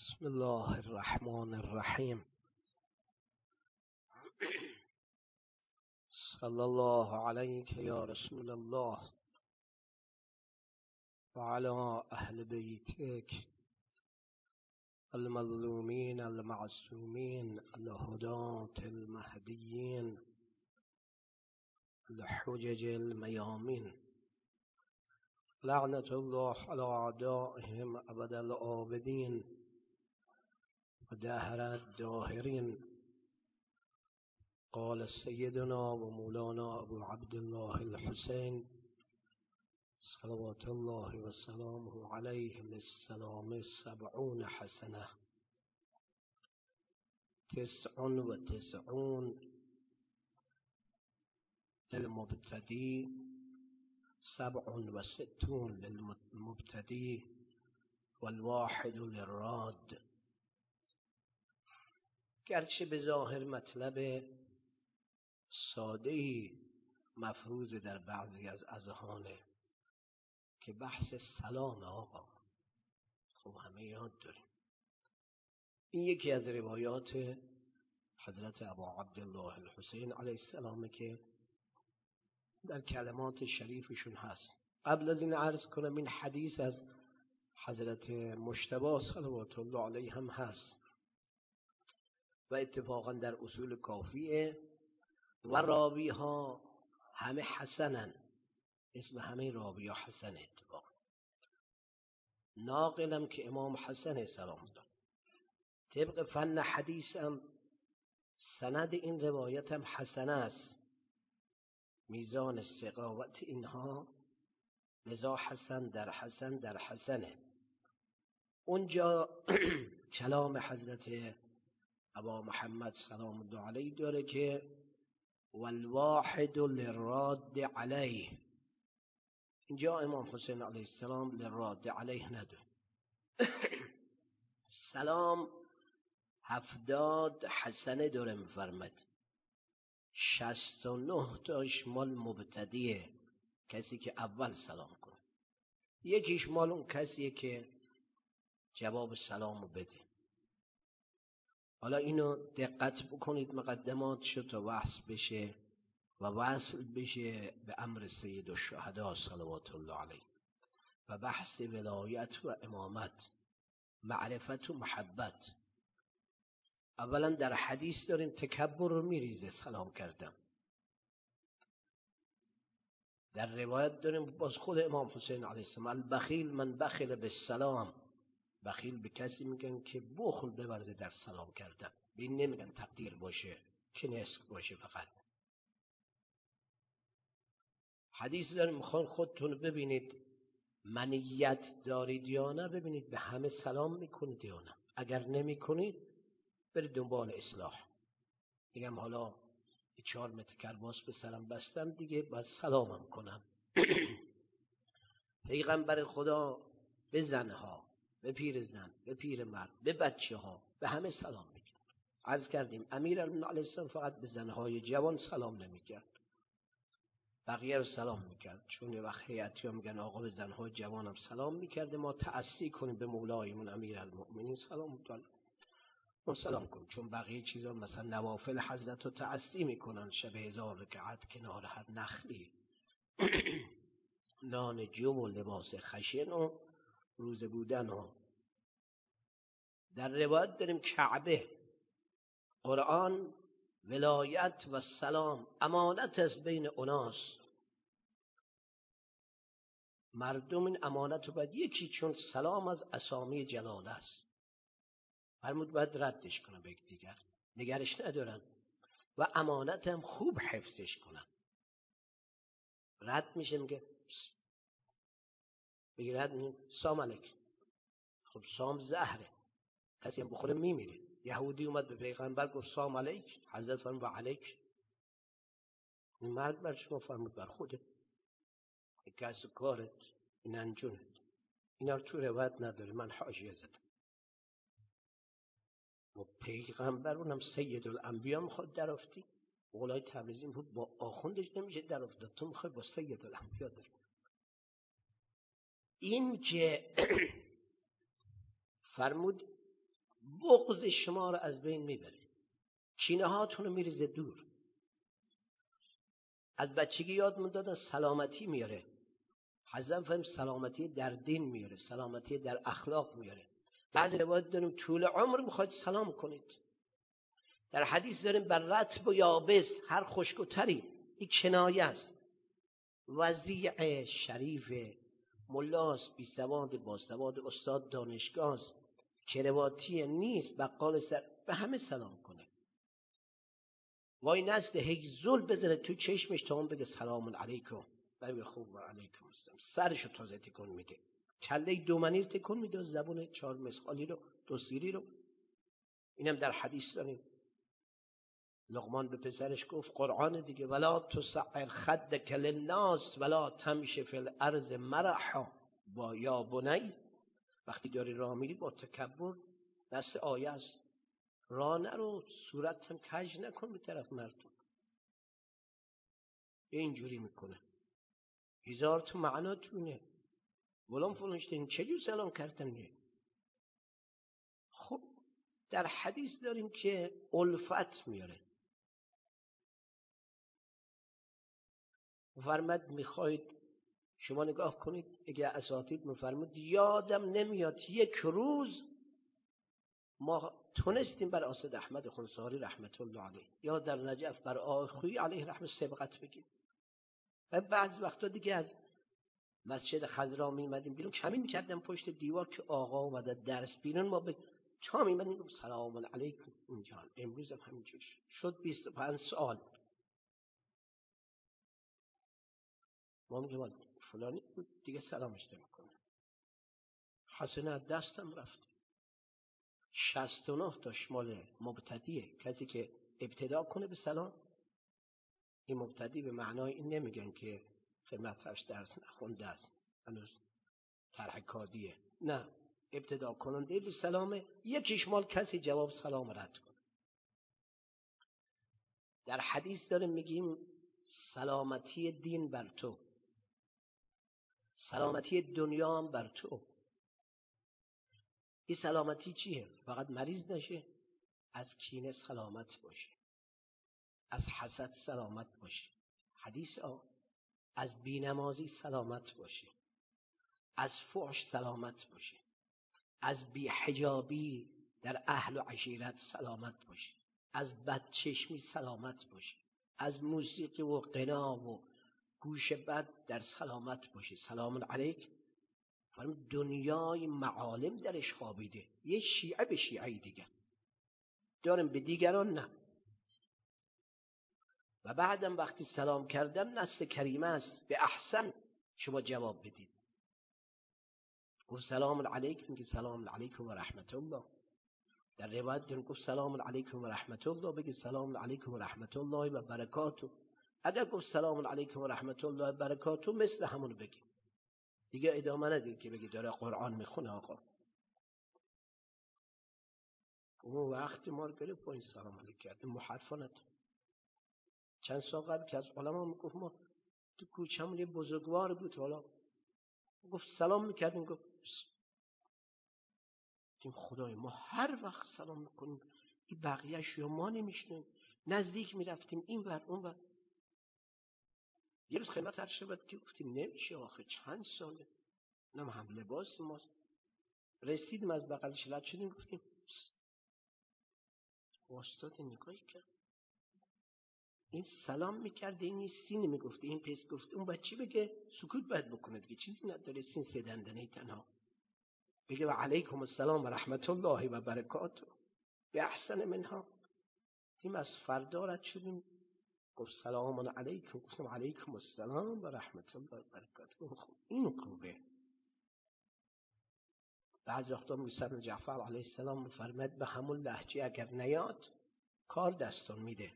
بسم الله الرحمن الرحیم. صلی الله علیک یا رسول الله و علی اهل بیتک المظلومین المعصومین الهداة المهدیین الحجج المیامین لعنت الله علی اعدائهم ابد الآبدین و دهر الداهرین. قال سيدنا ومولانا أبو عبد الله الحسين صلوات الله وسلامه عليه للسلام 70 حسنة 99 للمبتدي 67 للمبتدي والواحد للراد. گرچه به ظاهر مطلب ساده‌ای مفروض در بعضی از اذهانه که بحث سلام آقا، خب همه یاد داریم. این یکی از روایات حضرت ابو عبدالله الحسین علیه السلام که در کلمات شریفشون هست. قبل از این عرض کنم این حدیث از حضرت مجتبی صلوات الله علیه هم هست و اتفاقا در اصول کافیه و راوی ها همه حسنن، اسم همه راوی ها حسن. اتفاقا ناقلم که امام حسن سلام داد. طبق فن حدیثم سند این روایت هم حسن است، میزان سقاوت اینها، لذا حسن در حسن در حسنه. اونجا کلام حضرت ابا محمد سلام الله علیه داره که والواحد للراد علیه. اینجا امام حسین علیه السلام للراد علیه نداره. سلام 70 حسنه داره میفرمد. 69 تاش مال مبتدیه، کسی که اول سلام کنه. یکیش مال اون کسیه که جواب سلامو بده. حالا اینو دقت بکنید، مقدمات شد تا وصل بشه و وصل بشه به امر سید الشهدا صلوات الله علیه و بحث ولایت و امامت، معرفت و محبت. اولا در حدیث داریم تکبر رو میریزه سلام کردن. در روایت داریم باز خود امام حسین علیه السلام البخیل من بخل بالسلام. بخیل به کسی میگن که بخل بورزه در سلام کردن. به این نمیگن تقدیر باشه که نسک باشه. فقط حدیث داریم، میخوان خودتون ببینید منیت دارید یا نه، ببینید به همه سلام میکنید یا نه. اگر نمیکنید برید دنبال اصلاح. میگم حالا 4 متر کرباس به سرم بستم دیگه باید سلامم کنم. پیغمبر خدا به زنها، به پیر زن، به پیر مرد، به بچه ها، به همه سلام میکرد. عرض کردیم امیرالمومنین علیه السلام فقط به زنهای جوان سلام نمیکرد، بقیه رو سلام میکرد. چون یه وقت هیئتی ها میگن آقا به زنهای جوانم سلام میکرده، ما تأسی کنیم به مولایمون امیرالمومنین سلام کنیم. چون بقیه چیزا مثلا نوافل حضرت رو تأسی میکنن، شب 1000 رکعت کنار هر نخلی، نان جم و لباس خشن و روزه بودن ها. در روایت داریم کعبه، قرآن، ولایت و سلام امانت از بین اناس. مردم این امانت رو باید یکی، چون سلام از اسامی جلال است، فرمود باید ردش کنن به دیگر، نگرش ندارن و امانت هم خوب حفظش کنن. رد میشه میگه بگی رد میشه سلام علیک. خب سام زهره، کسی هم بخوره میمیره. یهودی اومد به پیغمبر گفت سلام علیک، حضرت فرمود و علیک. این مرد بر شما، فرمود بر خودت، کس کارت، این انجونت. اینا رو تو روایت نداره، من حاشیه زدم. و پیغمبر اونم سید الانبیا میخواد درافتی. اولای تبریزی بود با آخوندش نمیشه درافتاد، تو میخوای با سید الانبیا در. این که فرمود بغض شما رو از بین میبره، کینه هاتون رو میریزه دور. از بچگی یادمون دادن سلامتی میاره. حضرت فهم سلامتی در دین میاره، سلامتی در اخلاق میاره. بعضی روایت داریم طول عمر میخواید سلام کنید. در حدیث داریم بر رطب و یابس، هر خشک و تری. این کنایه است. وضیع شریف ملاس، بیسواد، باسواد، استاد دانشگاه، کرواتی نیست، بقال سر به همه سلام کنه. وای نست هی زل بزنه تو چشمش تا اون بگه سلام علیکم، بگه خوب و علیکم السلام، سرشو تازه تکون میده، کله دومنی رو تکون میده، زبون 4 مسقالی رو، 2 سیری رو. اینم در حدیث داریم. لقمان به پسرش گفت، قرآن دیگه، ولا تسعر خدک للناس ولا تمشی فی الارض مرحا، با یا بنی، وقتی داری راه میری با تکبر، دست آیه است، راه نرو، صورت هم کج نکن به طرف مردم. اینجوری میکنه، 1000 تا معنا تونه. ولام فلانشتین چجور سلام کردن نیه. خب در حدیث داریم که الفت میاره. فرمود میخواید شما نگاه کنید، اگه اساتید میفرمود یادم نمیاد یک روز ما تونستیم بر اسد احمد خنساری رحمت الله علیه یا در نجف بر آخوی علیه رحمت سبقت بگیم. و بعض وقتا دیگه از مسجد خضرا میمدیم بیرون، کمی میکردم پشت دیوار که آقا اومده درس بیرون، ما به تا میمدیم سلام علیکم اینجا. امروز هم همینجور شد 25 سال. ما میگیم فلانی دیگه سلامش نمیکنه. حسنه از دستم رفت. 69 تا شمال مبتدیه، کسی که ابتدا کنه به سلام. این مبتدی به معنای این نمیگن که خدمتش درس نخونده است، هنوز طرح کادیه، نه، ابتدا کننده به سلامه. یکیش مال کسی جواب سلام رد کنه. در حدیث داریم میگیم سلامتی دین بر تو، سلامتی دنیا هم بر تو. این سلامتی چیه؟ فقط مریض نشه، از کینه سلامت باشی، از حسد سلامت باشی، حدیث از بینمازی سلامت باشی، از فحش سلامت باشی، از بیحجابی در اهل و عشیرت سلامت باشی، از بدچشمی سلامت باشی، از موسیقی و غنا و گوش بد در سلامت باشی. سلام علیک. دنیای معالم درش خوابیده. یه شیعه به شیعه دیگه دارم، به دیگران نه. و بعدم وقتی سلام کردم نص کریمه است، به احسن شما جواب بدید. گفت سلام علیکم، میگه سلام علیکم و رحمت الله. در روایت داریم گفت سلام علیکم و رحمت الله، بگی سلام علیکم و رحمت الله و برکاته. اگر گفت سلام علیکم و رحمت الله و برکاته، مثل همون بگی دیگه، ادامه ندید که بگی داره قرآن میخونه. آقا اون وقتی ما رو گرفت با این سلام علیک کردیم، ما حرفا نداریم. چند سال قبل که از علما میگفت ما تو کوچه‌مون یه بزرگوار بود، حالا گفت سلام میکردیم، گفت تیم خدای ما هر وقت سلام میکنیم این بقیه‌اش یا ما نمیشنیم، نزدیک میرفتیم این ور اون ور. یه روز خدمت هر شبت که گفتیم نمیشه آخه چند ساله، نم هم لباس ماست. رسیدیم از بغلش رد شدیم، گفتیم واسطات نگاهی کرد، این سلام میکرده، این سین میگفته، این پس گفته، اون بچه بگه سکوت باید بکنه دیگه، چیزی نداره، سین 3 دندانه تنها بگه و علیکم السلام و رحمت الله و برکاته به احسن منها. تیم از فردا رد شدیم، گفت سلام علیکم، گفتم علیکم السلام و رحمت الله و برکاته. این خوبه. بعضی وقتا موسی جعفر علیه السلام میفرماد به همون لهجه اگر نیاد کار دستون میده.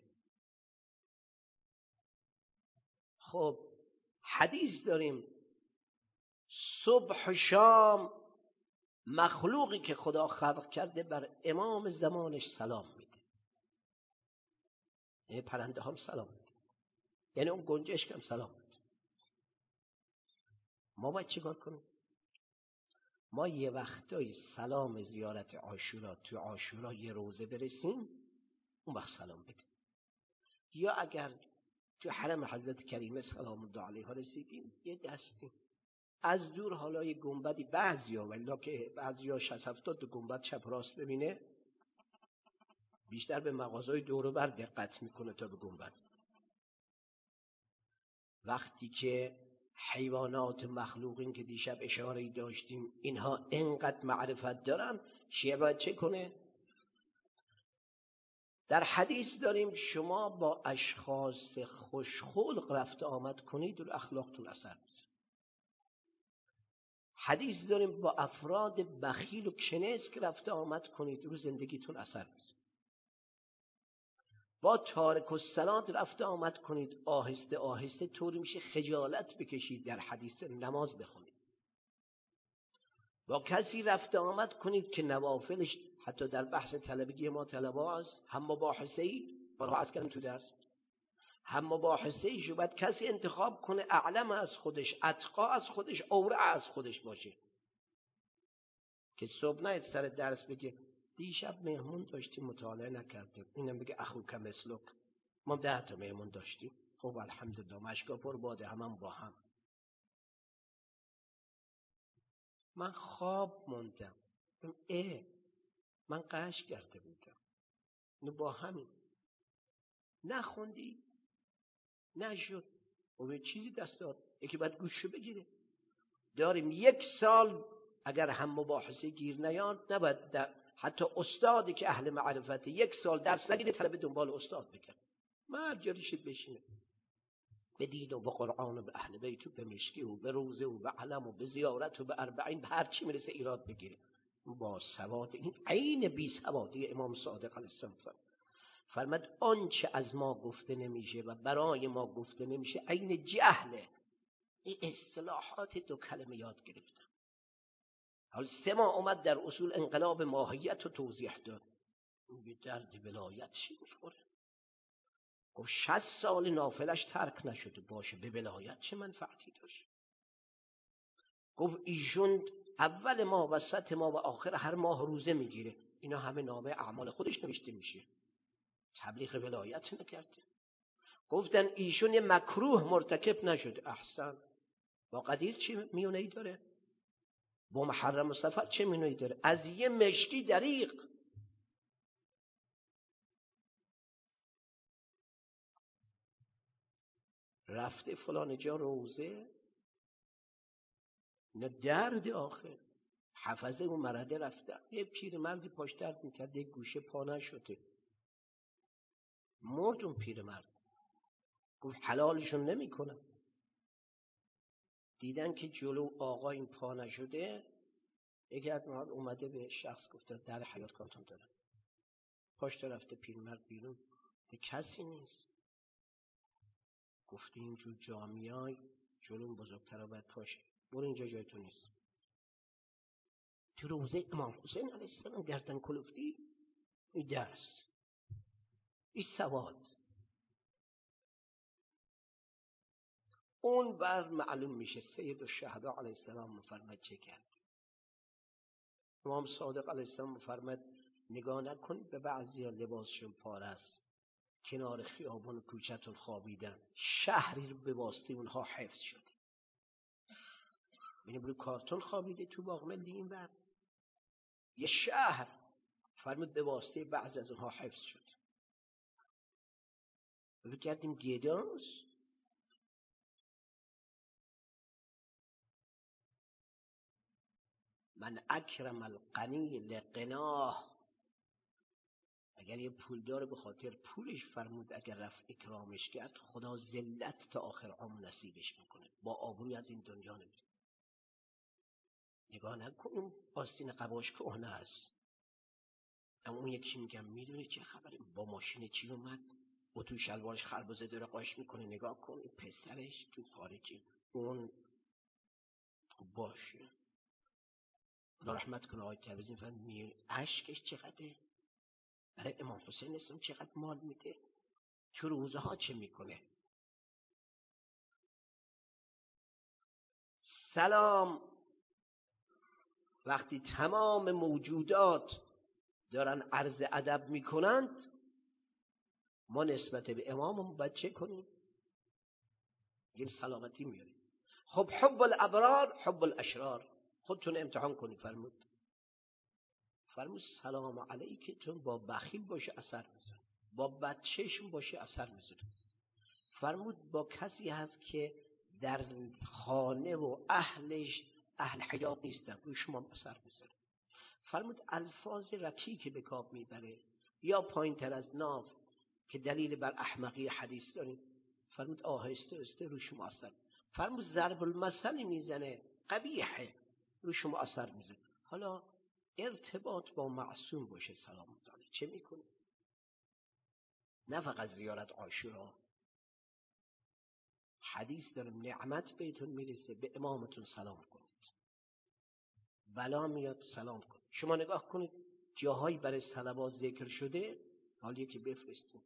خب حدیث داریم صبح و شام مخلوقی که خدا خلق کرده بر امام زمانش سلام میده. یعنی پرنده هم سلام میده، یعنی اون گنجشک هم سلام میده. ما باید چیکار کنیم؟ ما یه وقتایی سلام زیارت عاشورا تو عاشورا یه روزه برسیم اون وقت سلام بدیم، یا اگر تو حرم حضرت کریمه سلام الله علیها رسیدیم یه دستیم از دور. حالا یه گنبدی بعضیا ولی که بعضیا 60-70 گنبد چپ راست ببینه بیشتر به مغازهای دور و بر دقت میکنه تا به گنبد. وقتی که حیوانات مخلوقین که دیشب اشاره‌ای داشتیم اینها اینقدر معرفت دارن، شیعه باید چه کنه؟ در حدیث داریم شما با اشخاص خوشخلق رفت آمد کنید و اخلاقتون اثر میذاره. حدیث داریم با افراد بخیل و کنیز که رفت آمد کنید رو زندگیتون اثر میذاره. با تارک الصلات رفت آمد کنید آهسته آهسته طوری میشه خجالت بکشید در حدیث نماز بخونید. با کسی رفت آمد کنید که نوافلش حتی در بحث طلبگی ما طلبه هست، هم مباحثه‌ای بارها عرض کردم تو درس، هم مباحثه‌ای شو باید کسی انتخاب کنه اعلم از خودش، اتقا از خودش، اورع از خودش باشه که صبح نه سر درس بگه دیشب مهمون داشتیم مطالعه نکردیم، اینم بگه اخوک مثلک ما 10 تا مهمون داشتیم خب الحمدلله مشکا پر باده همم با هم. من خواب موندم من قش کرده بودم اینو با همین نخوندی نشد و به چیزی دست داد یکی باید گوشو بگیره. داریم 1 سال اگر هم مباحثه گیر نیاد نباید حتی استادی که اهل معرفته 1 سال درس نگیره طلبه دنبال استاد بکن. مرجع شد بشینه به دین و به قرآن و به اهل بیت و به مشکی و به روزه و به علم و به زیارت و به اربعین به هر چی میرسه ایراد بگیره. با سواد این عین بی سوادی امام صادق علیه السلام فرمود آنچه از ما گفته نمیشه و برای ما گفته نمیشه عین جهله. این اصطلاحات 2 کلمه یاد گرفتم. حال 3 ماه اومد در اصول انقلاب ماهیت رو توضیح داد. به درد ولایت چی میخوره؟ گفت 60 سال نافلش ترک نشده باشه به ولایت چه منفعتی داشت؟ گفت ایشون اول ماه وسط ماه و آخر هر ماه روزه میگیره، اینا همه نامه اعمال خودش نوشته میشه، تبلیغ ولایت نکرده. گفتن ایشون یه مکروه مرتکب نشده. احسن. با قدیر چه میونه‌ای داره؟ با محرم و سفر چه میونه‌ای داره؟ از یه مشکی دریغ رفته فلان جا روزه، نه درد آخر حفظه و مرده رفته. یه پیرمردی پاش درد میکرد یه گوشه پا نشده مرد. اون پیرمرد گفت حلالشون نمیکنم. دیدن که جلو آقا این پا نشده، یکی از اونها اومده به شخص گفته در حیات کارتون دارم. پاش رفته پیرمرد بیرون ده کسی نیست. گفته اینجور جامعای جلو بزرگتر باید پاشه، برو اینجا جای تو نیست. تو روزه امام حسین علیه السلام گردن کلفتی. این درس، این سواد. اون بر معلوم میشه سید الشهدا علیه السلام مفرمد چه کرد. امام صادق علیه السلام مفرمد نگاه نکنید به بعضی لباسشون پاره است کنار خیابان و کوچه‌تون خوابیدن، شهری رو به واسطه اونها حفظ شده. ببینید روی کارتون خوابیده تو باغ ملی این بر یه شهر فرمود به واسطه بعضی از اونها حفظ شد. فکر کردیم گداست. من اکرم الغنی لغناه. اگر یه پولدار به خاطر پولش فرمود اگر رفت اکرامش کرد خدا ذلت تا آخر عمر نصیبش میکنه، با آبروی از این دنیا نمیره. نگاه نکن آستین قباش کهنه است، اما اون یکی میگم میدونی چه خبره با ماشین چی اومد و تو شلوارش خربزه داره قاش میکنه. نگاه کن این پسرش تو خارجی اون باشه. خدا رحمت کنه آقای تبریزی فرمود اشکش چقدره برای امام حسین اسلام چقدر مال میده، تو روزه ها چه میکنه. سلام وقتی تمام موجودات دارن عرض ادب میکنند، ما نسبت به اماممون باید چه کنیم؟ یه سلامتی میاریم. خب حب الابرار حب الاشرار، خودتون امتحان کنید. فرمود سلام علیکتون با بخیل باشه اثر میذاره، با بدچشم باشه اثر میذاره. فرمود با کسی هست که در خانه و اهلش اهل حیا نیستن، روی شما اثر میذاره. فرمود الفاظ رکی که به کاب میبره یا پایین تر از ناف که دلیل بر احمقی حدیث داریم، فرمود آهسته آهسته روی شما اثر. فرمود ضرب المثل میزنه قبیحه، روی شما اثر میذاره. حالا ارتباط با معصوم باشه سلام علیه چه میکنه؟ نه فقط زیارت عاشورا. حدیث دارم نعمت بهتون میرسه به امامتون سلام کنید، بلا میاد سلام کنید. شما نگاه کنید جاهایی برای صلوات ذکر شده، حالی که بفرستیم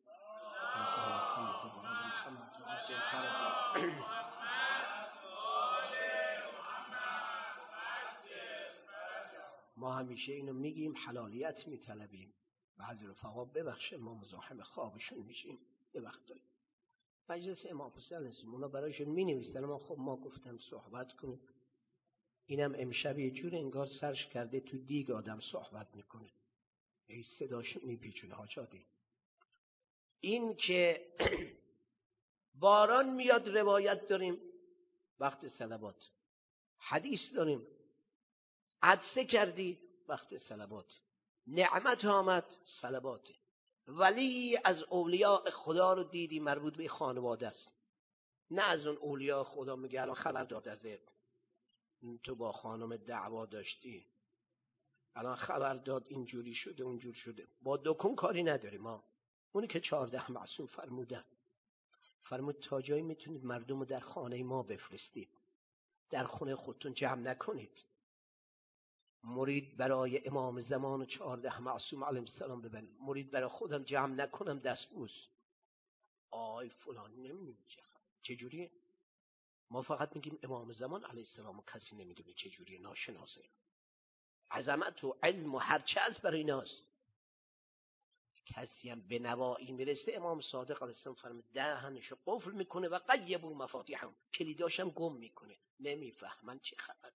ما همیشه اینو میگیم، حلالیت میطلبیم. بعضی رفقا ببخشید ما مزاحم خوابشون میشیم، به وقت داریم. مجلس امام حسین هستیم، اونا برایشون مینویسن، ما خب ما گفتم صحبت کنید. اینم امشب یه جور انگار سرش کرده تو دیگ آدم صحبت میکنه، ای صداش میپیچونه حاجاتی. این که باران میاد روایت داریم وقت صلوات، حدیث داریم عدسه کردی وقت صلوات، نعمت آمد صلوات. ولی از اولیاء خدا رو دیدی مربوط به خانواده است، نه از اون اولیاء خدا میگه الان خبر داد ازت تو با خانم دعوا داشتی، الان خبر داد اینجوری شده اونجور شده. با دکون کاری نداریم ما. اونی که 14 معصوم فرمود تا جایی میتونید مردم رو در خانه ما بفرستید، در خونه خودتون جمع نکنید. مرید برای امام زمان 14 معصوم علیهم السلام ببرید، مرید برای خودم جمع نکنم دستبوس آی فلان نمیدونی چجوریه. ما فقط میگیم امام زمان علیه السلام، کسی نمیدونه چجوریه، ناشناسه. عظمت و علم و هرچه از برای ایناست. کسی هم به نوایی میرسه، امام صادق علیه السلام فرمود دهنشو قفل میکنه و قیبوا مفاتیحهم، کلیداشم گم میکنه، نمیفهمن چه خبر.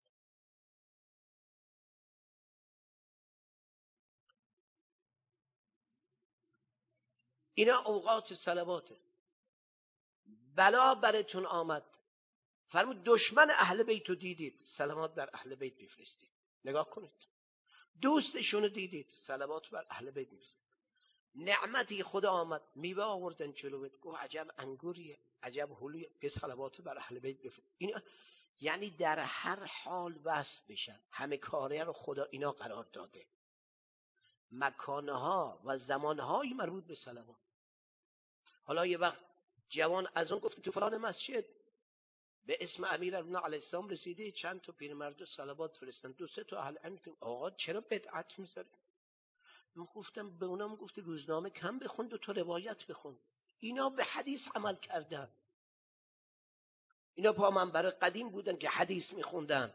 اینا اوقات صلواته. بلا براتون آمد، فرمود دشمن اهل بیت رو دیدید، صلوات بر اهل بیت بفرستید. نگاه کنید دوستشون رو دیدید، صلوات بر اهل بیت بفرستید. نعمتی خدا آمد، میوه آوردن جلوت، گفت عجب انگوریه، عجب هلویه، که صلوات بر اهل بیت بفرستید. اینا یعنی در هر حال وصل بشن. همه کاره رو خدا اینا قرار داده، مکانها و زمانهای مربوط به صلوات. حالا یه وقت جوان از اون گفته تو فلان مسجد به اسم امیرالمومنین علیه السلام رسیده، چند تا پیرمرد صلوات فرستن، 2-3 تا اهل علم. آقا چرا بدعت میذاری؟ من گفتم به اونم گفته روزنامه کم بخون، 2 تا روایت بخون. اینا به حدیث عمل کردن، اینا پا منبر قدیم بودن که حدیث میخوندن.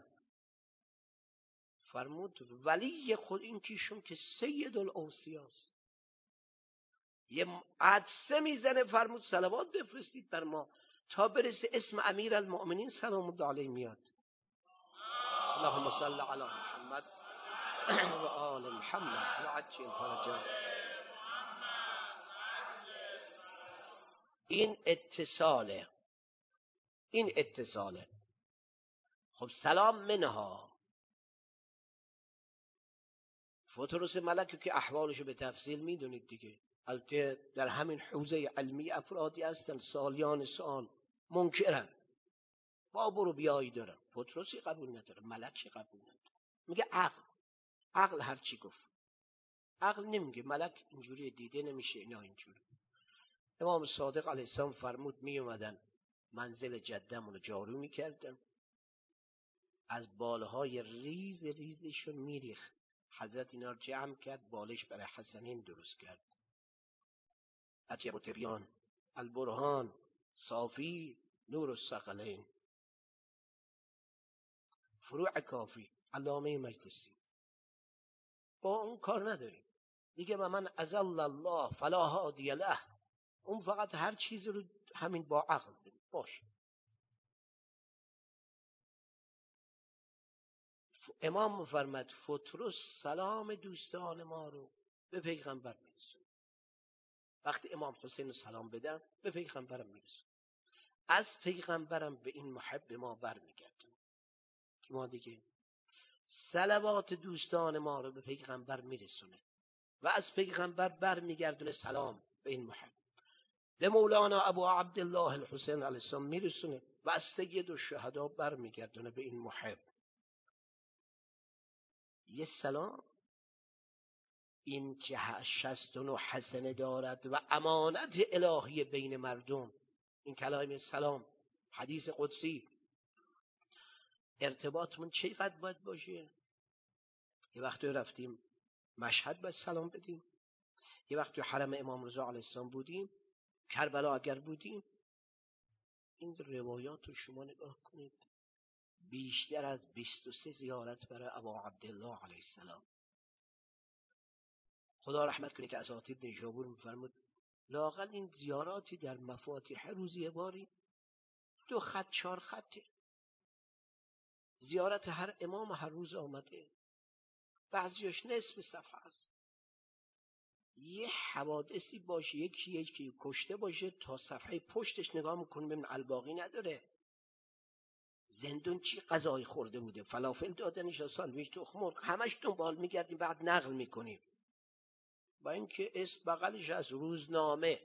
فرمود ولی خود این کیشون که سید الاوصیاست، یه عدسه میزنه، فرمود صلوات بفرستید بر ما تا برسه اسم امیرالمؤمنین سلام الله علیه میاد. اللهم صل علی محمد و آل محمد و عجل فرجهم. این اتصاله. خب سلام منها فطرس ملک که احوالشو به تفصیل میدونید دیگه. البته در همین حوزه علمی افرادی هستن سالیان سال منکرن، با برو بیایی دارن، فطرسی قبول نداره، ملکی قبول نداره. میگه عقل هر چی گفت. عقل نمیگه ملک اینجوری دیده نمیشه، اینا اینجوری. امام صادق علیه السلام فرمود می اومدن منزل جدمون رو جارو میکردن، از بالهای ریزشون میریخت. حضرت اینا رو جمع کرد، بالش برای حسنین درست کرد. اطیب التبیان، البرهان، صافی، نور الثقلین، فروع کافی، علامه مجلسی. با اون کار نداریم دیگه. من ازل الله فلا هادی له، اون فقط هر چیزی رو همین با عقل بده باشه. امام می‌فرماد فطرس سلام دوستان ما رو به پیغمبر میرسون. وقتی امام حسین سلام بدن به پیغمبرم میرسون، از پیغمبرم به این محب ما برمیگردن که ما دیگه صلوات دوستان ما رو به پیغمبر میرسونه و از پیغمبر برمیگردونه سلام به این محب، به مولانا ابو عبدالله الحسین علیه السلام میرسونه و از سید الشهدا برمیگردونه به این محب. یه سلام این که 69 حسنه دارد و امانت الهی بین مردم، این کلام سلام حدیث قدسی، ارتباطمون چقدر باید باشه؟ یه وقتی رفتیم مشهد باید سلام بدیم، یه وقتی حرم امام رضا علیه السلام بودیم، کربلا اگر بودیم. این روایات رو شما نگاه کنید، بیشتر از 23 زیارت برای ابا عبدالله علیه السلام. خدا رحمت کنه که اساتید نیشابور میفرمود لااقل این زیاراتی در مفاتیح روزی باری 2 خط 4 خطه، زیارت هر امام هر روز آمده، بعضیش نصف صفحه است. یه حوادثی باشه، یکی کشته باشه، تا صفحه پشتش نگاه میکنیم ببین الباقی نداره، زندون چی غذای خورده بوده، فلافل دادنش یا ساندویچ تخم مرغ، همش دنبال میگردیم بعد نقل میکنیم، با اینکه اسم بغلش از روزنامه.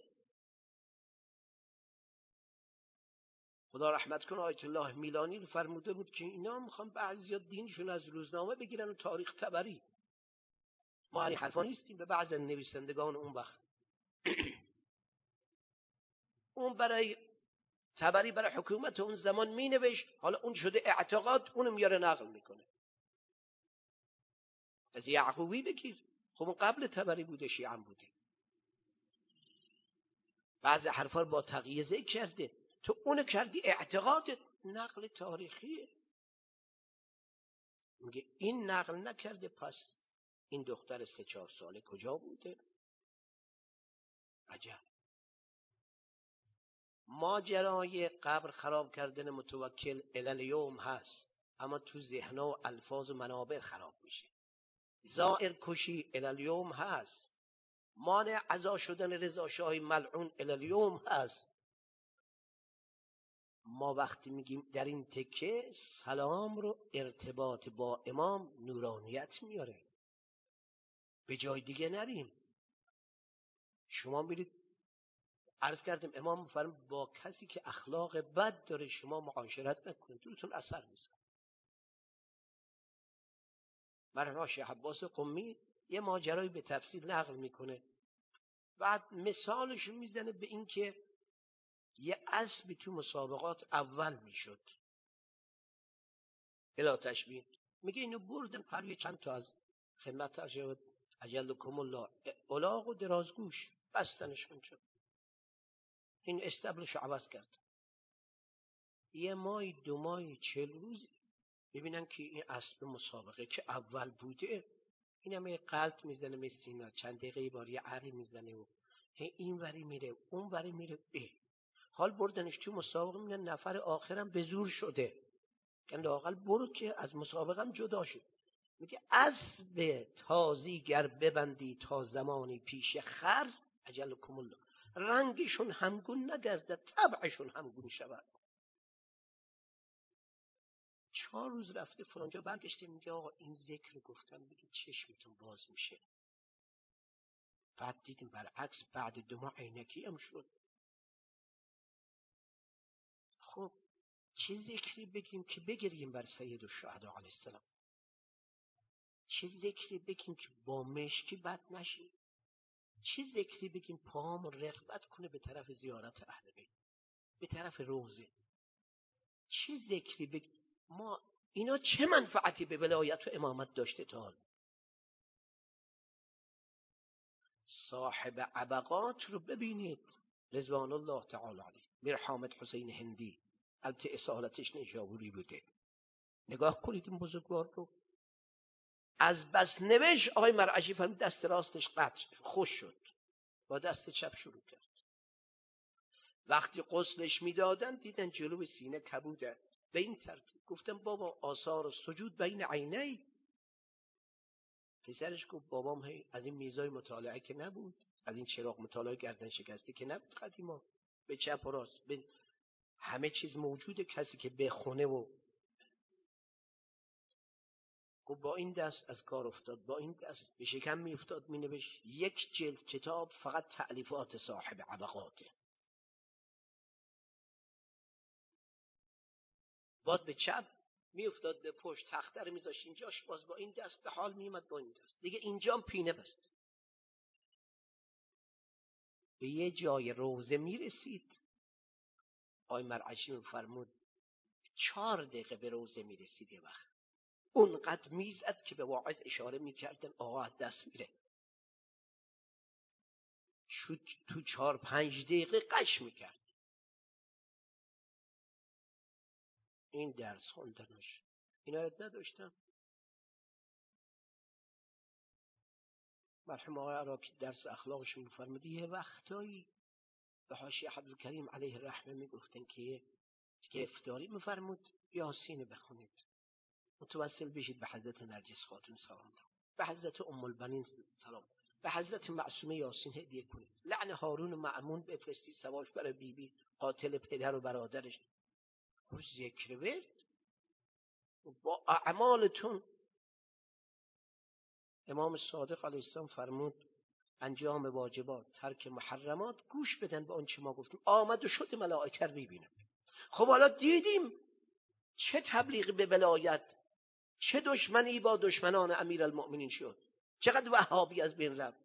خدا رحمت کنه آیت الله میلانی رو فرموده بود که اینا میخوان بعضیا دینشون از روزنامه بگیرن و تاریخ تبری. ما این حرفا نیستیم. به بعض نویسندگان اون وقت اون برای تبری برای حکومت اون زمان می نوشت، حالا اون شده اعتقاد، اونو میاره نقل میکنه. از یعقوبی بگیر، خب اون قبل تبری بوده، شیعه بوده. بعض حرفا با تقیه ذکر کرده، تو اونو کردی اعتقادت، نقل تاریخیه. میگه این نقل نکرده، پس این دختر 3-4 ساله کجا بوده؟ عجب. ماجرای قبر خراب کردن متوکل الالیوم هست، اما تو ذهن‌ها و الفاظ و منابر خراب میشه. زائر کشی الالیوم هست، مانع عزا شدن رضا شاه ملعون الالیوم هست. ما وقتی میگیم در این تکه سلام رو ارتباط با امام نورانیت میاره، به جای دیگه نریم. شما میرید، عرض کردم امام فرمود با کسی که اخلاق بد داره شما معاشرت نکنید، روتون اثر میذاره. مرحوم شیخ عباس قمی یه ماجرایی به تفصیل نقل میکنه، بعد مثالشو میزنه به این که یه اسبی تو مسابقات اول میشد، الا تشبیه، میگه اینو بردن پروی چند تا از خدمت اجلکم الله الاغ و درازگوش بستنشون شد، این استبلشو عوض کرد. 1 ماه 2 ماه 40 روز ببینن که این اسب مسابقه که اول بوده این همه قلط میزنه مثل اینا، چند دقیقه بار یه عری میزنه و این وری میره اون وری میره. حال بردنش تو مسابقه، میگن نفر آخرم به زور شده، که لااقل برو که از مسابقه هم جدا شد. میگه اسب تازی گر ببندی تا زمانی پیش خر اجلکم الله، رنگشون همگون نگردد، طبعشون همگون شود. 4 روز رفته فلانجا، برگشته میگه آقا این ذکر گفتن بگید چشمتون باز میشه. بعد دیدیم برعکس بعد 2 ماه عینکی هم شد. خب چه ذکری بگیم که بگیریم بر سید الشهدا علیه السلام؟ چه ذکری بگیم که با مشکی بد نشیم؟ چه ذکری بگیم پاهم رغبت کنه به طرف زیارت اهل بیت، به طرف روضه؟ چه ذکری بگیم؟ ما اینا چه منفعتی به ولایت و امامت داشته تا حالا؟ صاحب عبقات رو ببینید رضوان الله تعالی علیه، میر حامد حسین هندی، البته اصالتش نیشابوری بوده. نگاه کنید این بزرگوار رو، از بس نوشت آقای مرعشی فرمود دست راستش قطع خوش شد، با دست چپ شروع کرد. وقتی غسلش میدادن دیدن جلو سینه کبوده. به این ترتیب گفتم بابا آثار سجود بین عینی. پسرش گفت بابام هی از این میزای مطالعه که نبود، از این چراغ مطالعه گردن شکسته که نبود، قدیما به چپ و راست به همه چیز موجوده، کسی که بخونه و گفت با این دست از کار افتاد، با این دست به شکم می افتاد می نوشت 1 جلد کتاب فقط تألیفات صاحب عبقاته. باز به چپ می افتاد به پشت، تخته رو می ذاشت اینجاش، باز با این دست به حال می اومد با این دست دیگه اینجام پینه بست. به یه جای روزه می رسید، آقای مرعشی می فرمود 4 دقیقه به روزه می رسید. یه وقت اونقدر میزد که به واعظ اشاره میکردن آقا از دست میره. تو 4-5 دقیقه قش میکرد. این درس خوندنش اینا رو نداشتم. مرحوم آقای عراقی درس اخلاقش میفرمود یه وقتایی به حاشیه عبدالکریم علیه الرحمه میگفتن که افطاری میفرمود یاسین بخونید، متوسل بشید به حضرت نرجس خاتون سلام، به حضرت ام البنین سلام، به حضرت معصومه یاسین هدیه کنید، لعن هارون مأمون بفرستید سواش برای بیبی قاتل پدر و برادرش. ذکر ورد با اعمالتون. امام صادق علیه السلام فرمود انجام واجبات، ترک محرمات، گوش بدن به آن چه ما گفتیم. آمد و شد ملائکه رو میبینم. خب حالا دیدیم چه تبلیغ به ولایت، چه دشمنی با دشمنان امیرالمؤمنین شد، چقدر وهابی از بین رفت.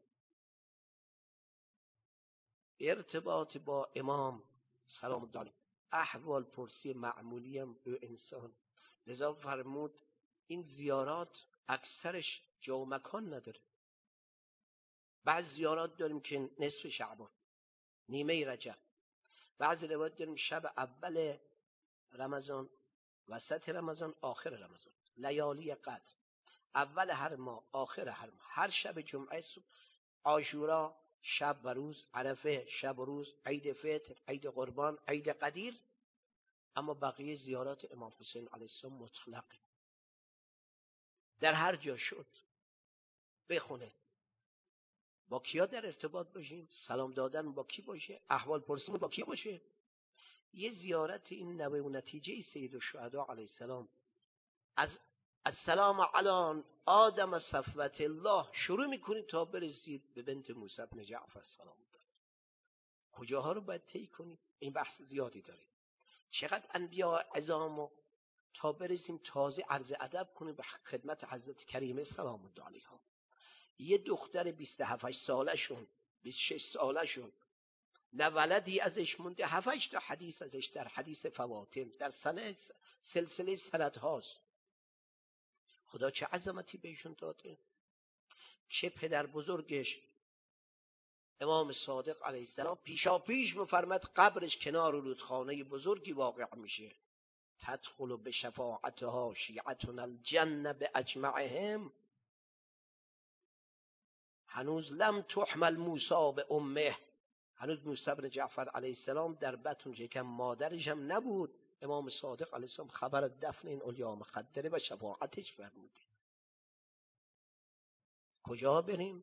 ارتباط با امام سلام الله علیه، احوال پرسی معمولی هم به انسان. لذا فرمود این زیارات اکثرش جا و مکان نداره. بعض زیارات داریم که نصف شعبان، نیمه رجب، بعض روایت داریم شب اول رمضان، وسط رمضان، آخر رمضان، لیالی قدر، اول هر ماه، آخر هر ماه، هر شب جمعه، صبح عاشورا شب و روز، عرفه شب و روز، عید فطر، عید قربان، عید قدیر. اما بقیه زیارات امام حسین علیه السلام مطلقه، در هر جا شد بخونه. با کیا در ارتباط باشیم؟ سلام دادن با کی باشه؟ احوال پرسیدن با کی باشه؟ یه زیارت این نوع و نتیجه سید الشهدا علیه السلام از السلام علی آدم صفوت الله شروع میکنید تا برسید به بنت موسی بن جعفر سلام الله. کجاها رو باید طی کنید؟ این بحث زیادی داره. چقدر انبیاء عظام تا برسیم تازه عرض ادب کنیم به خدمت حضرت کریمه سلام الله علیها. یه دختر 27 ساله شون، 26 ساله شون، نه ولدی ازش مونده، 7 تا حدیث ازش در حدیث فواتم در سلسله سند هاست. خدا چه عظمتی بهشون داده. چه پدر بزرگش امام صادق علیه السلام پیشا پیش میفرماد قبرش کنار رودخانه بزرگی واقع میشه، تدخل به شفاعتها شیعتنا الجنه به اجمعهم. هنوز لم تحمل موسی به امه، هنوز موسی بن جعفر علیه السلام در بطن شکم مادرش هم نبود. امام صادق علیه السلام خبر دفن این علیا مخدره و شفاعتش فرموده. کجا بریم؟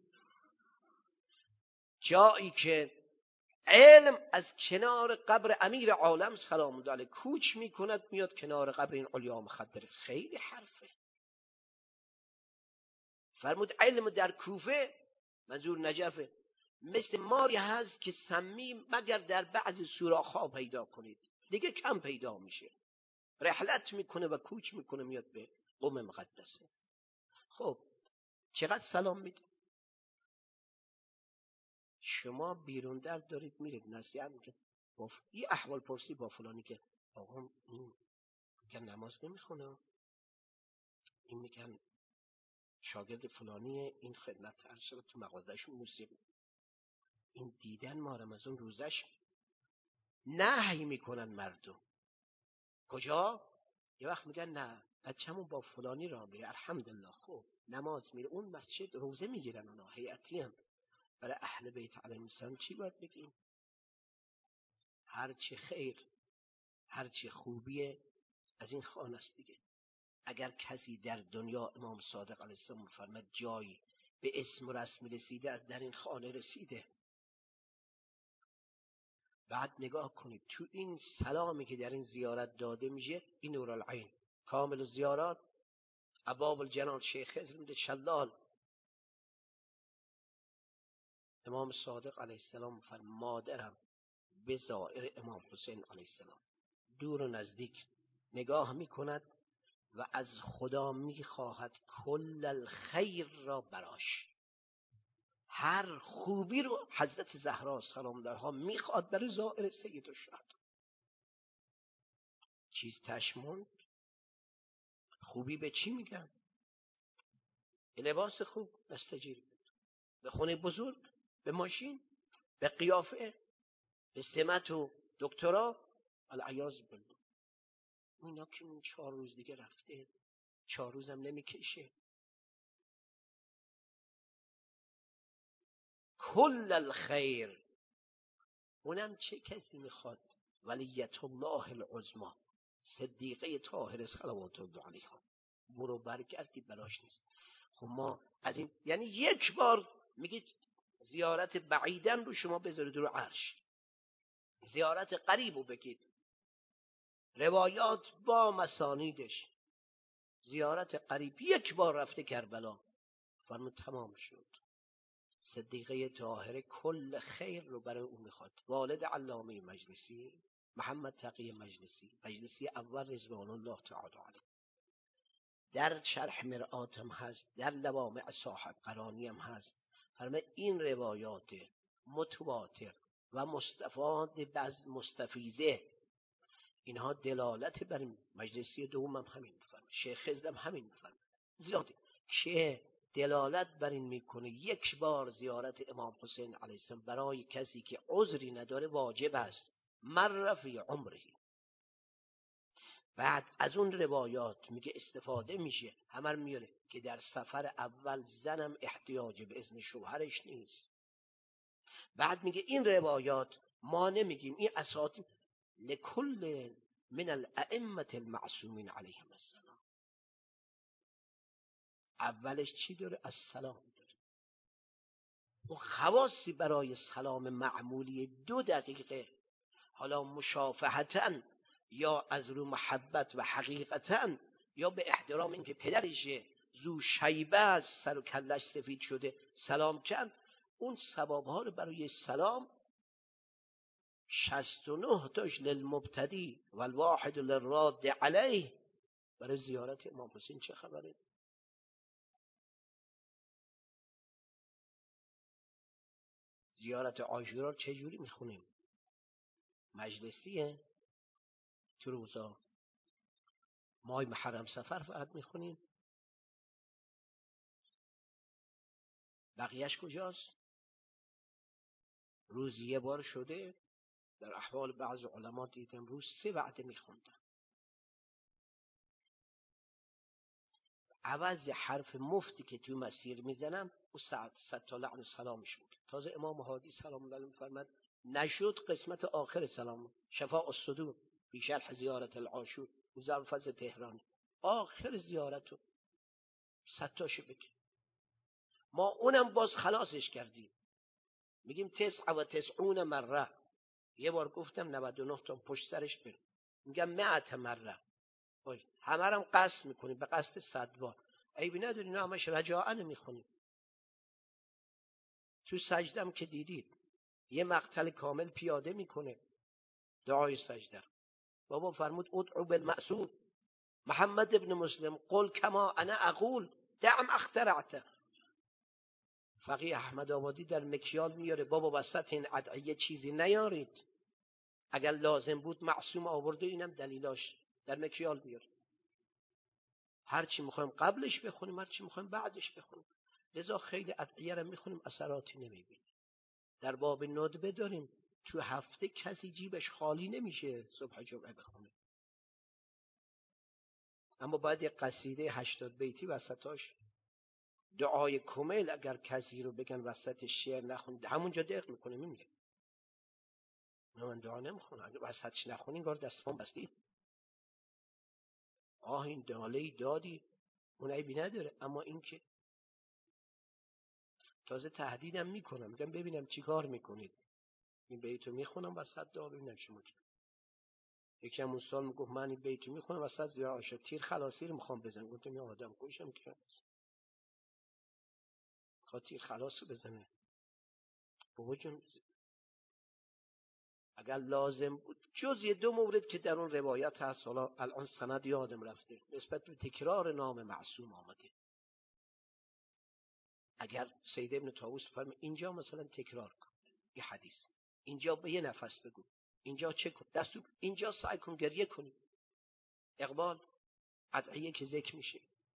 جایی که علم از کنار قبر امیر عالم سلام الله علیه کوچ میکند میاد کنار قبر این علیا مخدره. خیلی حرفه. فرمود علم در کوفه، منظور نجفه، مثل ماری هست که سمی مگر در بعض سوراخ‌ها پیدا کنید، دیگه کم پیدا میشه. رحلت میکنه و کوچ میکنه میاد به قم مقدسه. خب چقدر سلام میده؟ شما بیرون در دارید میرید نصیحت میکنید، یه احوال پرسی با فلانی که آقا این میگن نماز نمیخونه، این میگن شاگرد فلانی، این خدمت ارشد تو مغازهشون موسیقی، این دیدن ما رمضان روزش نهی میکنن مردم. کجا؟ یه وقت میگن نه بچه‌مون با فلانی راه میره، الحمدلله. خب نماز میره اون مسجد، روزه میگیرن اونا، هیئتی هم. برای اهل بیت علیهم السلام چی باید بگیم؟ هر چی خیر، هر چی خوبیه از این خانه است دیگه. اگر کسی در دنیا، امام صادق علیه السلام فرمود جایی به اسم و رسم رسیده، از در این خانه رسیده. بعد نگاه کنید تو این سلامی که در این زیارت داده میشه، این نورالعین کامل الزیارات ابواب الجنان شیخ خضر شلال، امام صادق علیه السلام فرمود مادرم به زائر امام حسین علیه السلام دور و نزدیک نگاه میکند و از خدا میخواهد کل الخیر را براش، هر خوبی رو حضرت زهرا سلام علیها میخواد برای زائر سید الشهدا. چیز تشمون خوبی به چی میگن؟ به لباس خوب نستجیری، به خونه بزرگ، به ماشین، به قیافه، به سمت و دکترا، العیاذ بالله. اینا که این 4 روز دیگه رفته، 4 روزم نمیکشه. کل الخیر، اونم چه کسی میخواد؟ ولیت الله العظما، صدیقه طاهره صلوات الله علیها، برو برگردی براش نیست. خب ما از این یعنی یک بار میگید زیارت بعیدن رو شما بذارید رو عرش، زیارت قریب رو بگید، روایات با مسانیدش. زیارت قریب یک بار رفته کربلا، فرمود تمام شد. صدیقه طاهره کل خیر رو برای اون میخواد. والد علامه مجلسی محمد تقی مجلسی اول رضوان الله تعالی علیه، در شرح مرآت هم هست، در لوامع صاحب قرانی هم هست، فرمود این روایات متواتر و مستفاد مستفیضه، اینها دلالت بر مجلسی دوم هم همین میفرمه، شیخ خضر هم همین میفرمه، زیاده که دلالت بر این میکنه یک بار زیارت امام حسین علیه السلام برای کسی که عذری نداره واجب است، مر فی عمره. بعد از اون روایات میگه استفاده میشه، همه میاره که در سفر اول زنم احتیاج به اذن شوهرش نیست. بعد میگه این روایات ما نمیگیم، این اساطیر لکل من الائمه المعصومین علیهم السلام. اولش چی داره؟ السلام داره. اون خواصی برای سلام معمولی 2 دقیقه، حالا مشافهتاً یا از رو محبت و حقیقتاً یا به احترام اینکه پدرشه زو شیبه از سر و کلش سفید شده سلام کرد، اون ثوابها رو برای سلام 69 تاش للمبتدی و الواحد للراد علیه. برای زیارت امام حسین چه خبره؟ زیارت عاشورا چه جوری میخونیم؟ مجلسیه تو روزا ماه محرم سفر فقط میخونیم، بقیهش کجاست؟ روزی یه بار شده در احوال بعض علما دیدم روز 3 وعده میخوندن، عوض حرف مفتی که تو مسیر میزنم او صد تا لعن و سلامش میگه. تازه امام هادی سلام الله علیه فرمود نشد قسمت آخر سلام شفاء الصدور فی شرح زیارت العاشور وزار فضل تهران، آخر زیارتو 100 تاشو بگه. ما اونم باز خلاصش کردیم، میگیم 99 مره، یه بار گفتم 99 تا پشت سرش بریم، میگم 100 مره، همه هم قصد میکنیم به قصد 100 بار، عیبی نداری، نه همش رجاءن میخونیم. تو سجدم که دیدید یه مقتل کامل پیاده میکنه دعای سجده، بابا فرمود ادعو بالمأثور، محمد ابن مسلم قل کما انا اقول دعم اخترعته. فقیه احمد آبادی در مکیال میاره بابا وسط این ادعیه چیزی نیارید، اگر لازم بود معصوم آورده، اینم دلیلاش در مکیال میاره. هر چی میخوایم قبلش بخونیم، هر چی میخوایم بعدش بخونیم، لذا خیلی ادعیه رو میخونیم اثراتی نمیبینیم. در باب ندبه داریم تو هفته کسی جیبش خالی نمیشه صبح جمعه بخونه. اما باید یک قصیده 80 بیتی وسطاش دعای کمیل اگر کسی رو بگن وسط شعر نخونید همونجا دق میکنه میمیره. من دعا نمیخونم، اگه وسطش نخونی انگار دستفان بستید. این داله‌ای دادی اون عیبی نداره، اما این که تازه تهدیدم میکنم، میگم ببینم چی کار میکنید. این بیتو میخونم وسط دعا ببینم چی میگه. یکی همون سال میگفت من این بیتو میخونم وسط زیرا عاشق تیر خلاصی رو میخوام بزنم. گفتم یا آدم کشم که میخواد تیر خلاص بزنه. بابا جون اگر لازم بود جز یه 2 مورد که در اون روایت هست، حالا الان سند یادم رفته، نسبت به تکرار نام معصوم آمده. اگر سید ابن طاووس فرمه اینجا مثلا تکرار کن یه حدیث، اینجا به یه نفس بگو، اینجا چه کن دستو، اینجا سعی کن گریه کنی. اقبال ادعیه که ذکر میشه.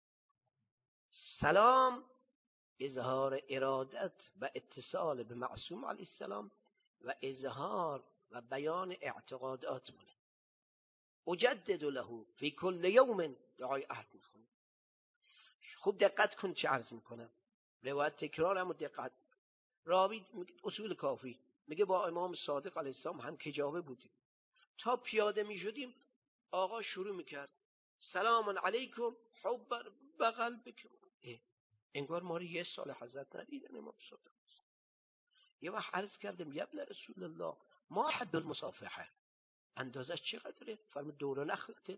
سلام اظهار ارادت و اتصال به معصوم علیه السلام و اظهار و بیان اعتقادات منه. اجدد له فی کل یوم دعای عهد میخونه. خوب دقت کن چه عرض میکنم، روایت تکرارم و دقت. راوی اصول کافی میگه با امام صادق علیه السلام هم کجاوه بودیم، تا پیاده میشدیم آقا شروع میکرد سلام علیکم حب بغل بکن. انگار ما رو 1 سال حضرت ندیدن امام صادق. یه وقت عرض کردم یا ابن رسول الله ما حد المصافحه، اندازش چقدره؟ فرمود دور نخلته.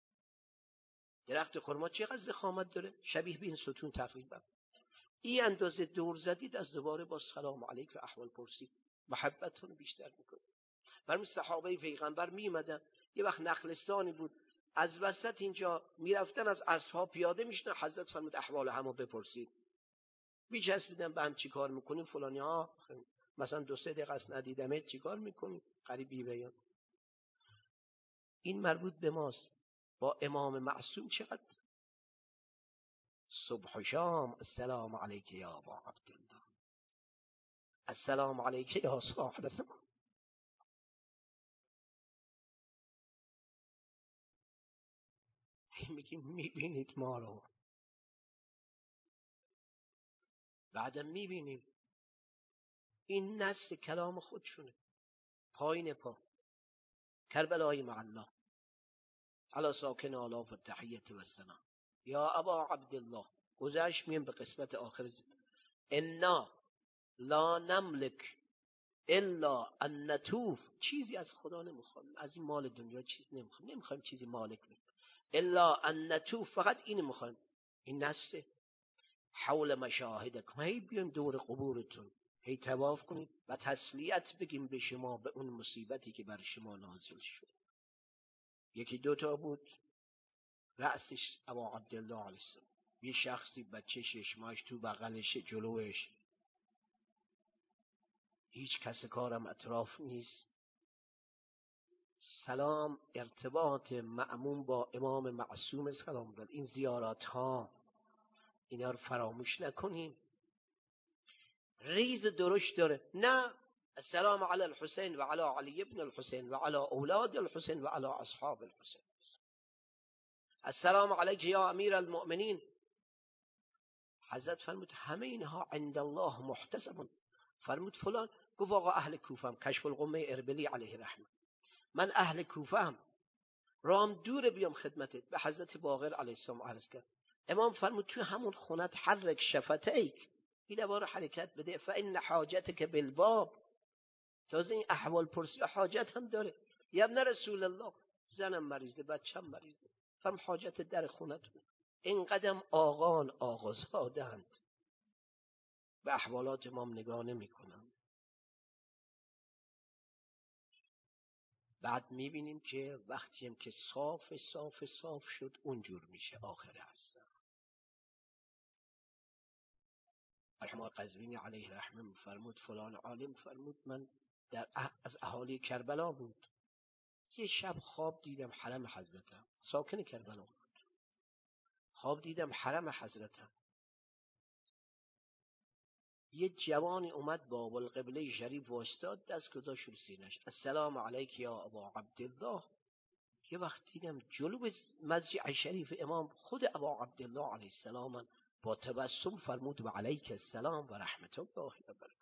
درخت خرما چقدر ضخامت داره؟ شبیه به این ستون تقریبا. این اندازه دور زدید از دوباره با سلام علیک و احوال پرسید، محبتتون بیشتر میکنه. فرمود صحابه پیغمبر میمدن، یه وقت نخلستانی بود از وسط اینجا میرفتن، از اصحاب پیاده میشدن، حضرت فرمود احوال همو بپرسید. میچسبیدن به هم چی کار میکنیم فلانی ها، مثلا 2-3 دقیقه است ندیدمت چی کار میکنیم، غریبی بیان. این مربوط به ماست. با امام معصوم چقدر صبح و شام السلام علیک یا ابا عبدالله، السلام علیک یا صاحب الزمان. میگیم میبینید ما رو، بعدم میبینیم این نص کلام خودشونه. پایین پا کربلای مع الله علی ساکن آلاف التحیت و السلام یا ابا عبدالله. گذشت میم به قسمت آخر. انا لا نملک الا ان نطوف، چیزی از خدا نمیخوام، از این مال دنیا چیز نمیخوام چیزی مالک بیم. الا ان نطوف، فقط این میخوایم. این نسته حول مشاهدکم، هی بیایم دور قبورتون، هی طواف کنیم و تسلیت بگیم به شما به اون مصیبتی که بر شما نازل شد. 1-2 تا بود رأسش ابا عبدالله علیه السلام، یه شخصی بچه 6 ماهش تو بغلش جلوش، هیچ کس کارم اطراف نیست. سلام ارتباط مأمون با امام معصوم سلام دار. این زیارات ها اینا رو فراموش نکنیم. ریز درشت داره. نه السلام علی الحسین و علی علی ابن الحسین و علی اولاد الحسین و علی اصحاب الحسین. السلام علیک یا امیر المؤمنین. حضرت فرمود همه اینها عند الله محتسب. فرمود فلان، گفت آقا اهل کوفه ام، کشف الغمه اربلی علیه رحمه، من اهل کوفه ام، رام دور بیام خدمتت. به حضرت باقر علیه السلام عرض کرد. امام فرمود تو همون خونت حرک شفتیک، این دوباره حرکت بده، فان حاجتک بالباب. تازه این احوال پرسی حاجت هم داره. یا ابن رسول الله زنم مریضه، بچم مریضه، فرم حاجت در خونتون. این قدم آقان آقازادند، به احوالات امام نگاه نمی کنند. بعد میبینیم که وقتی هم که صاف شد اونجور میشه آخر هستن. رحمه قزوینی علیه رحمه فرمود فلان عالم فرمود من از اهالی کربلا بود، یه شب خواب دیدم حرم حضرتم، ساکن کربلا بود، خواب دیدم حرم حضرتم، یه جوانی اومد با القبله شریف واسطاد، دست گذاشت رو سینه‌اش، السلام علیک یا ابا عبدالله. یه وقت دیدم جلو مسجد شریف امام خود ابا عبدالله علیه السلام با تبسم فرمود و علیک السلام و رحمت الله و برکاته.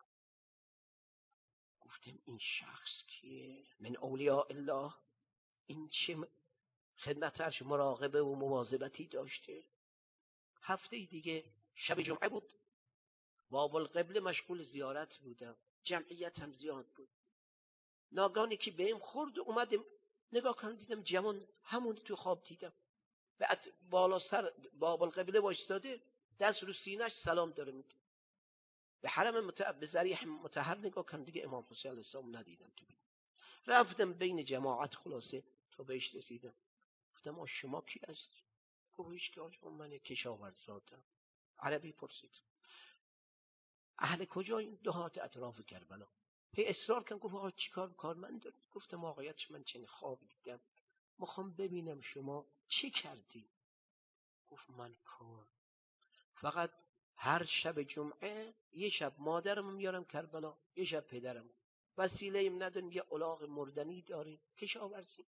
گفتم این شخص کیه؟ من اولیاء الله؟ این چه خدمتش مراقبه و مواظبتی داشته؟ هفته دیگه شب جمعه بود، باب القبله مشغول زیارت بودم، جمعیت هم زیاد بود. ناگهان که بهم خورد اومدم نگاه کردم دیدم جوان همون تو خواب دیدم، بعد بالا سر باب القبله وایستاده دست رو سینه‌اش سلام داره میده. به حرم به ذریح مطهر نگاه کردم دیگه امام حسین علیه السلام ندیدم تو بید. رفتم بین جماعت خلاصه تا بهش رسیدم. گفتم شما کی هستی؟ گفت هیچ که آجا من کشاورزادم. عربی پرسید اهل کجایی؟ دهات اطراف کربلا. هی اصرار کردم گفت آقا چیکار کارمند داری؟ گفتم آقایت من چنین خواب دیدم میخوام ببینم شما چه کردی. گفت من کار فقط هر شب جمعه یه شب مادرم میارم کربلا، یه شب پدرم. وسیله ایم نداریم، یه الاغ مردنی داریم کشاورزی.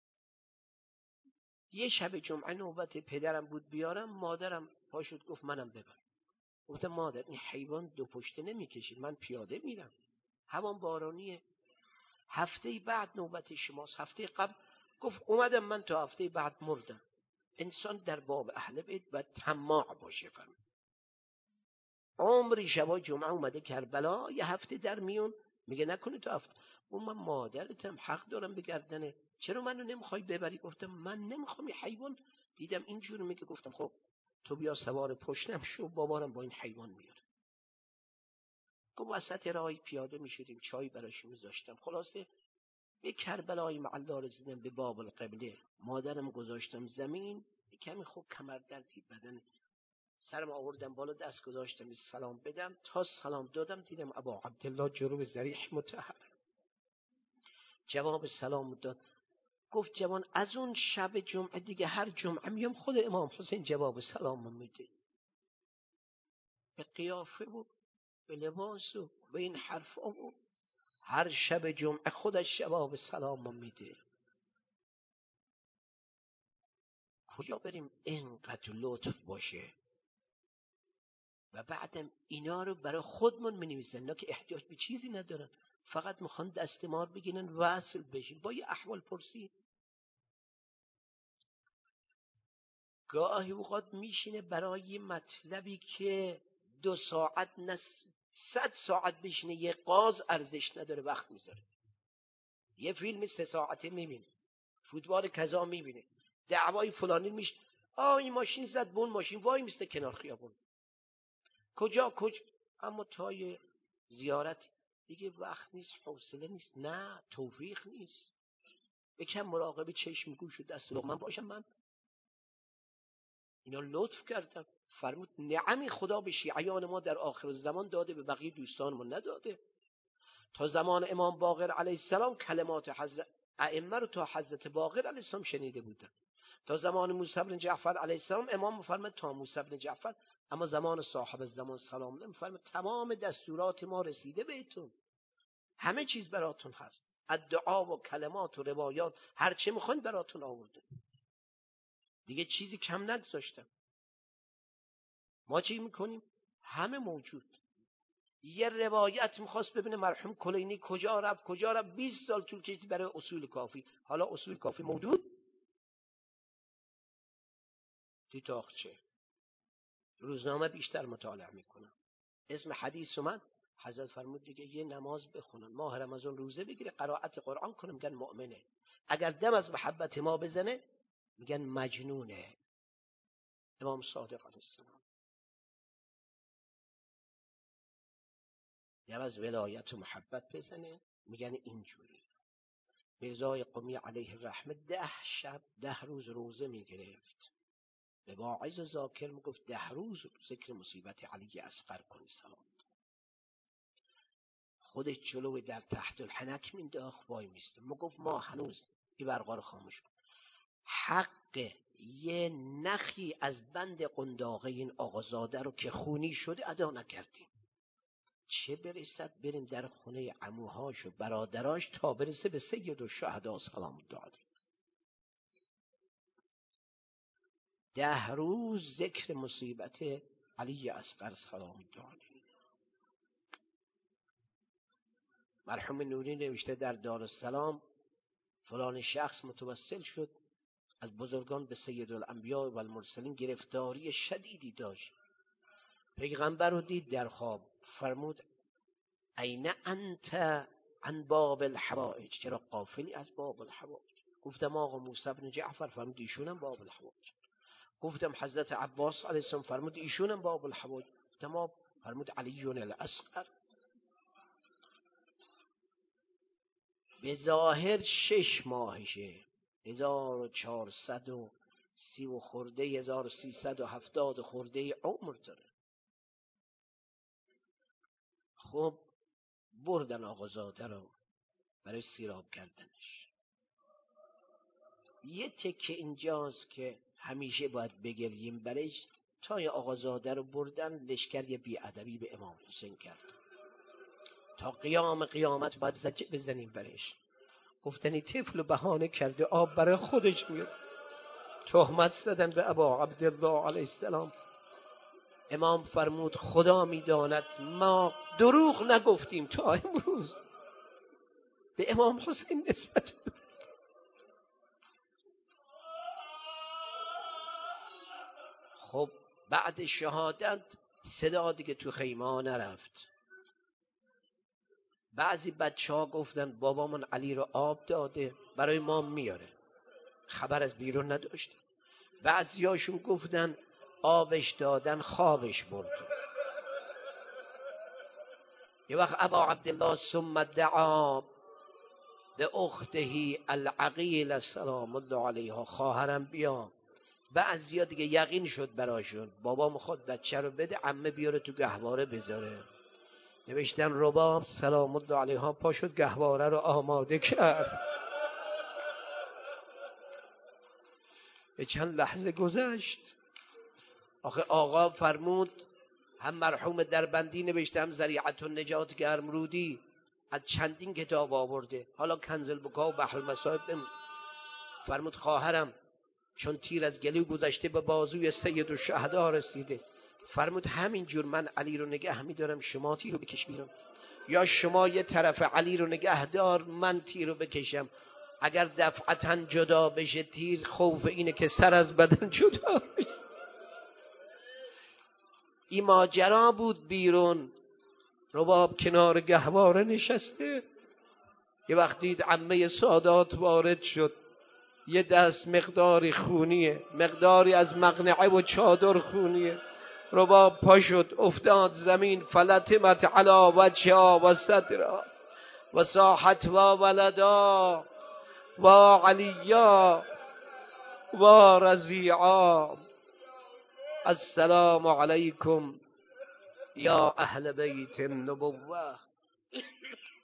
یه شب جمعه نوبت پدرم بود بیارم، مادرم پاشد گفت منم ببر. گفتم مادر این حیوان دو پشته نمیکشید، من پیاده میرم، هوام بارانیه. هفته بعد نوبت شماست. هفته قبل گفت اومدم من تا هفته بعد مردم. انسان در باب اهل بیت باید طماع باشه. فرم عمری شبای جمعه اومده کربلا، یه هفته در میون میگه نکنه تو هفته. اون من مادرتم، حق دارم به گردنه، چرا منو نمیخوای ببری؟ گفتم من نمیخوام. یه حیوان دیدم اینجور میگه. گفتم خب تو بیا سوار پشتم شو، بابارم با این حیوان میاره. گفت وسط راهی پیاده میشدیم، چای براش میذاشتم. خلاصه به کربلای معلا رسیدم، به باب القبله. مادرم گذاشتم زمین، کمی خوب کمر دردی بدن، سرم آوردم بالا، دست گذاشتم سلام بدم. تا سلام دادم دیدم ابا عبدالله جلو به ذریح مطهر جواب سلام داد. گفت جوان از اون شب جمعه دیگه هر جمعه میام خود امام حسین جواب سلام میده. به قیافه و به لباس و به این حرفا و هر شب جمعه خودش جواب سلام میده. کجا بریم اینقدر لطف باشه؟ و بعدم اینا رو برای خودمون می‌نویسن، اینا که احتیاج به چیزی ندارن، فقط میخوان دست ما رو بگیرن وصل بشین با یه احوال پرسی. گاهی اوقات میشینه برای مطلبی که 2 ساعت نه 100 ساعت بشینه، یه قاز ارزش نداره، وقت میذاره. یه فیلم 3 ساعته میبینه، فوتبال کذا میبینه، دعوای فلانی میشه، این ماشین زد به اون ماشین، وای میسته کنار خیابون، کجا اما تا یه زیارت دیگه وقت نیست، حوصله نیست، نه توفیق نیست. یکم مراقب چشم گوش و دست و لقمه باشم. من اینا لطف کردم. فرمود نعمی خدا به شیعیان ما در آخر زمان داده، به بقیه دوستانمون نداده. تا زمان امام باقر علیه السلام کلمات حضرت ائمه رو تا حضرت باقر علیه السلام شنیده بودن. تا زمان موسی بن جعفر علیه السلام امام فرمود تا موسی بن جعفر، اما زمان صاحب زمان سلام الله فرمود تمام دستورات ما رسیده بهتون، همه چیز براتون هست، دعا و کلمات و روایات هر چه میخواین براتون آورده، دیگه چیزی کم نگذاشتم. ما چی میکنیم؟ همه موجود. یه روایت میخواست ببینه مرحوم کلینی کجا رفت 20 سال طول کشید برای اصول کافی. حالا اصول کافی موجود دیتاخچه روزنامه بیشتر مطالعه میکنم، اسم حدیث اومد، حضرت فرمود دیگه یه نماز بخونن، ماه رمضان روزه بگیره، قرائت قرآن کنه، میگن مؤمنه. اگر دم از محبت ما بزنه میگن مجنونه. امام صادق علیه السلام دم از ولایت و محبت بزنه میگن اینجوری. میرزای قمی علیه الرحمه 10 شب 10 روز روزه میگرفت، به واعظ و ذاکر میگفت 10 روز ذکر مصیبت علی اصغر کنی سلام. خودش جلو در تحت الحنک مینداخت وای میسته، میگفت ما هنوز این برقا رو خاموش کن، حق یه نخی از بند قنداقه این آقازاده رو که خونی شده ادا نکردیم، چه برسد بریم در خونه عموهاش و برادراش تا برسه به سید الشهدا سلام الله علیه. 10 روز ذکر مصیبت علی اصغر سلام الله علیه. مرحوم نوری نوشته در دارالسلام فلان شخص متوسل شد از بزرگان به سید الانبیاء و المرسلین گرفتاری شدیدی داشت. پیغمبر رو دید در خواب، فرمود این انت عن باب الحوائج، چرا غافلی از باب الحوائج؟ گفتم آقا موسی بن جعفر، فرمود ایشونم باب الحوائج. گفتم حضرت عباس علیه السلام، فرمود ایشونم باب الحوائج. تمام. فرمود علی الاصغر. به ظاهر 6 ماهشه، 1430 و خورده، 1370 خورده عمر داره. خب بردن آقازاده رو برای سیراب کردنش. یه تکه اینجاست که همیشه باید بگریم برش. تا یه آقازاده رو بردن، لشکر یه بی‌ادبی به امام حسین کرد. تا قیام قیامت باید زجه بزنیم برش. گفتنی طفل بهانه کرده آب برای خودش میاد. تهمت زدن به ابا عبدالله علیه السلام. امام فرمود خدا میداند ما دروغ نگفتیم تا امروز به امام حسین نسبت. خب بعد شهادت صدا دیگه تو خیمه نرفت. بعضی بچه ها گفتن بابامون علی رو آب داده برای ما میاره، خبر از بیرون نداشت. بعضی هاشون گفتن آبش دادن خوابش برد. یه وقت ابا عبدالله ثم دعا به اخته العقیل سلام الله علیها، خواهرم بیا. بعضیا دیگه یقین شد براشون بابا میخواد بچه رو بده، عمه بیاره تو گهواره بذاره. نوشتن رباب سلام الله علیها پا شد گهواره رو آماده کرد. به چند لحظه گذشت. آخه آقا فرمود، هم مرحوم دربندی نوشته، هم ذریعت النجات گرمرودی از چندین کتاب آورده. حالا کنز البکا و بحر المصائب فرمود خواهرم چون تیر از گلو گذشته به بازوی سید الشهدا رسیده، فرمود همین جور من علی رو نگه میدارم، شما تیر رو بکش بیرون، یا شما یه طرف علی رو نگه دار من تیر رو بکشم. اگر دفعتا جدا بشه تیر، خوف اینه که سر از بدن جدا بشه. این ماجرا بود بیرون. رباب کنار گهواره نشسته. یه وقت دید عمه سادات وارد شد، یه دست مقداری خونیه، مقداری از مقنعه و چادر خونیه. رباب پا شد افتاد زمین، فلتمت علی وجهها و صدرها و صاحت و ولدا و علیا و رضیعا السلام علیکم یا اهل بیت النبوه.